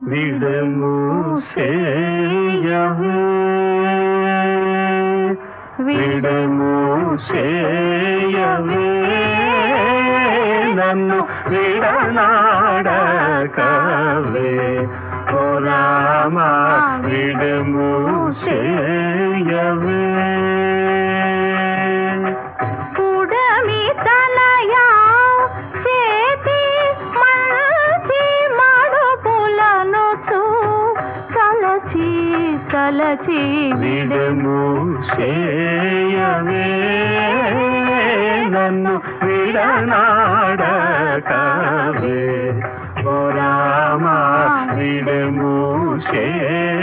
విడుము చేయవే విడుము చేయవే నన్ను విడనాడకవే ఓ రామా విడుము చేయవే తలచి విడుము చేయవే నన్ను విడనాడకవే ఓ రామా విడుము చేయవే